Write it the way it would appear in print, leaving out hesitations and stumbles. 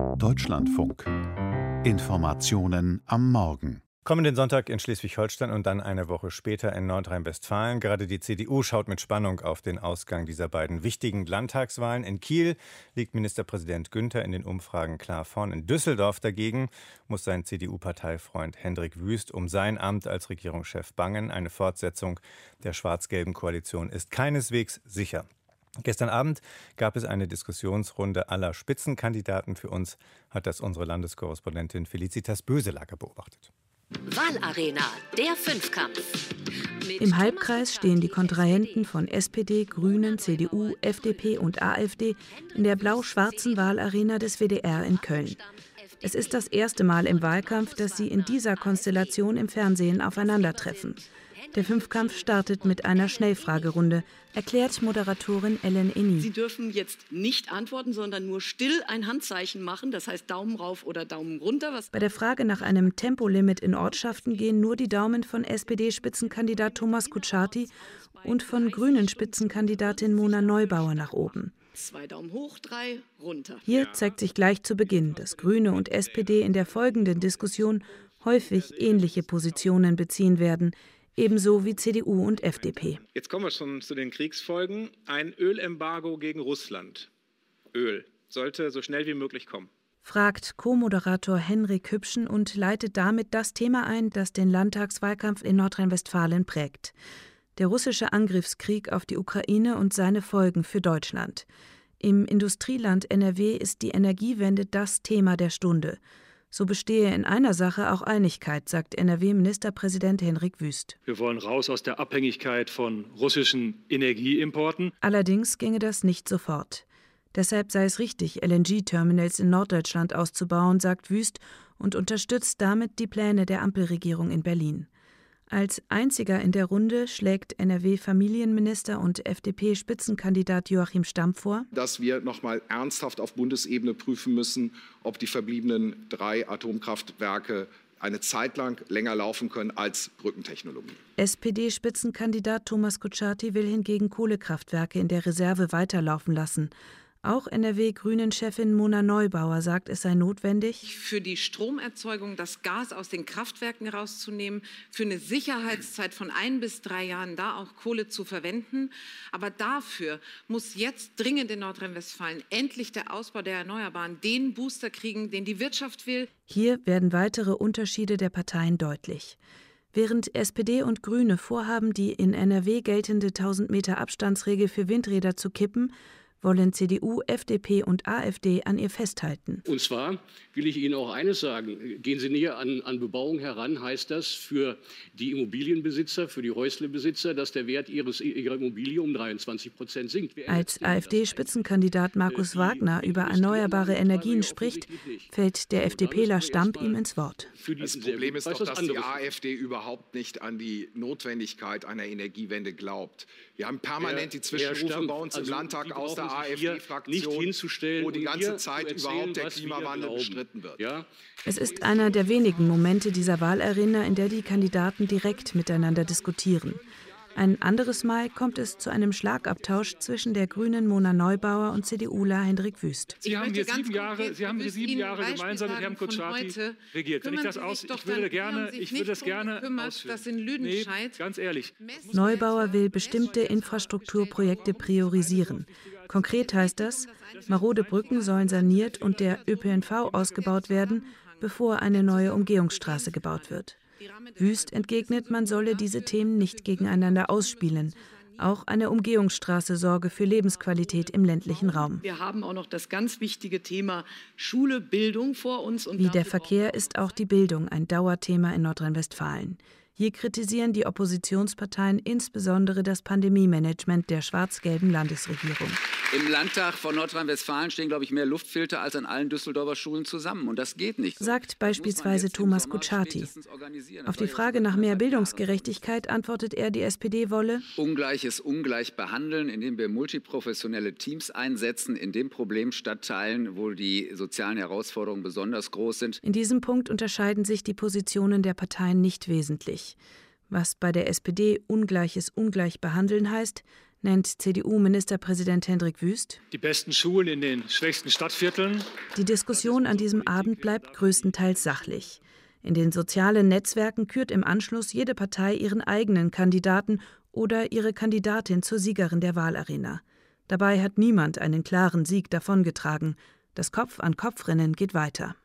Deutschlandfunk. Informationen am Morgen. Kommenden Sonntag in Schleswig-Holstein und dann eine Woche später in Nordrhein-Westfalen. Gerade die CDU schaut mit Spannung auf den Ausgang dieser beiden wichtigen Landtagswahlen. In Kiel liegt Ministerpräsident Günther in den Umfragen klar vorn. In Düsseldorf dagegen muss sein CDU-Parteifreund Hendrik Wüst um sein Amt als Regierungschef bangen. Eine Fortsetzung der schwarz-gelben Koalition ist keineswegs sicher. Gestern Abend gab es eine Diskussionsrunde aller Spitzenkandidaten. Für uns hat das unsere Landeskorrespondentin Felicitas Böselager beobachtet. Wahlarena, der Fünfkampf. Im Halbkreis stehen die Kontrahenten von SPD, Grünen, CDU, FDP und AfD in der blau-schwarzen Wahlarena des WDR in Köln. Es ist das erste Mal im Wahlkampf, dass sie in dieser Konstellation im Fernsehen aufeinandertreffen. Der Fünfkampf startet mit einer Schnellfragerunde, erklärt Moderatorin Ellen Eni. Sie dürfen jetzt nicht antworten, sondern nur still ein Handzeichen machen, das heißt Daumen rauf oder Daumen runter. Bei der Frage nach einem Tempolimit in Ortschaften gehen nur die Daumen von SPD-Spitzenkandidat Thomas Kutschaty und von Grünen-Spitzenkandidatin Mona Neubauer nach oben. 2 Daumen hoch, 3 runter. Hier zeigt sich gleich zu Beginn, dass Grüne und SPD in der folgenden Diskussion häufig ähnliche Positionen beziehen werden, ebenso wie CDU und FDP. Jetzt kommen wir schon zu den Kriegsfolgen. Ein Ölembargo gegen Russland. Öl sollte so schnell wie möglich kommen. Fragt Co-Moderator Henrik Hübschen und leitet damit das Thema ein, das den Landtagswahlkampf in Nordrhein-Westfalen prägt. Der russische Angriffskrieg auf die Ukraine und seine Folgen für Deutschland. Im Industrieland NRW ist die Energiewende das Thema der Stunde. So bestehe in einer Sache auch Einigkeit, sagt NRW-Ministerpräsident Hendrik Wüst. Wir wollen raus aus der Abhängigkeit von russischen Energieimporten. Allerdings ginge das nicht sofort. Deshalb sei es richtig, LNG-Terminals in Norddeutschland auszubauen, sagt Wüst und unterstützt damit die Pläne der Ampelregierung in Berlin. Als einziger in der Runde schlägt NRW-Familienminister und FDP-Spitzenkandidat Joachim Stamm vor, dass wir noch mal ernsthaft auf Bundesebene prüfen müssen, ob die verbliebenen 3 Atomkraftwerke eine Zeit lang länger laufen können als Brückentechnologie. SPD-Spitzenkandidat Thomas Kutschaty will hingegen Kohlekraftwerke in der Reserve weiterlaufen lassen. Auch NRW-Grünen-Chefin Mona Neubauer sagt, es sei notwendig, für die Stromerzeugung das Gas aus den Kraftwerken rauszunehmen, für eine Sicherheitszeit von 1 bis 3 Jahren da auch Kohle zu verwenden. Aber dafür muss jetzt dringend in Nordrhein-Westfalen endlich der Ausbau der Erneuerbaren den Booster kriegen, den die Wirtschaft will. Hier werden weitere Unterschiede der Parteien deutlich. Während SPD und Grüne vorhaben, die in NRW geltende 1000 Meter Abstandsregel für Windräder zu kippen, wollen CDU, FDP und AfD an ihr festhalten. Und zwar will ich Ihnen auch eines sagen. Gehen Sie näher an Bebauung heran, heißt das für die Immobilienbesitzer, für die Häuslebesitzer, dass der Wert ihrer Immobilie um 23% sinkt. Als AfD-Spitzenkandidat Markus Wagner über erneuerbare Energien spricht, fällt der FDPler Stamp ihm ins Wort. Das Problem ist doch, dass die AfD überhaupt nicht an die Notwendigkeit einer Energiewende glaubt. Wir haben permanent die Zwischenrufe bei uns im Landtag aus der AfD-Fraktion, wo die ganze Zeit überhaupt der Klimawandel bestritten wird. Ja? Es ist einer der wenigen Momente dieser Wahlarena, in der die Kandidaten direkt miteinander diskutieren. Ein anderes Mal kommt es zu einem Schlagabtausch zwischen der Grünen Mona Neubauer und CDUler Hendrik Wüst. Sie haben hier 7 Jahre gemeinsam mit Herrn Kutschaty regiert. Wenn ich das ich würde das gerne ausführen. Nee, ganz ehrlich. Neubauer will bestimmte Infrastrukturprojekte priorisieren. Konkret heißt das, marode Brücken sollen saniert und der ÖPNV ausgebaut werden, bevor eine neue Umgehungsstraße gebaut wird. Wüst entgegnet, man solle diese Themen nicht gegeneinander ausspielen. Auch eine Umgehungsstraße sorge für Lebensqualität im ländlichen Raum. Wir haben auch noch das ganz wichtige Thema Schule, Bildung vor uns. Wie der Verkehr ist auch die Bildung ein Dauerthema in Nordrhein-Westfalen. Hier kritisieren die Oppositionsparteien insbesondere das Pandemie-Management der schwarz-gelben Landesregierung. Im Landtag von Nordrhein-Westfalen stehen, glaube ich, mehr Luftfilter als an allen Düsseldorfer Schulen zusammen. Und das geht nicht. Sagt beispielsweise Thomas Kutschaty. Auf die Frage nach mehr Bildungsgerechtigkeit antwortet er, die SPD wolle Ungleiches ungleich behandeln, indem wir multiprofessionelle Teams einsetzen, in den Problemstadtteilen, wo die sozialen Herausforderungen besonders groß sind. In diesem Punkt unterscheiden sich die Positionen der Parteien nicht wesentlich. Was bei der SPD Ungleiches ungleich behandeln heißt, nennt CDU-Ministerpräsident Hendrik Wüst. Die besten Schulen in den schwächsten Stadtvierteln. Die Diskussion an diesem Abend bleibt größtenteils sachlich. In den sozialen Netzwerken kürt im Anschluss jede Partei ihren eigenen Kandidaten oder ihre Kandidatin zur Siegerin der Wahlarena. Dabei hat niemand einen klaren Sieg davongetragen. Das Kopf-an-Kopf-Rennen geht weiter.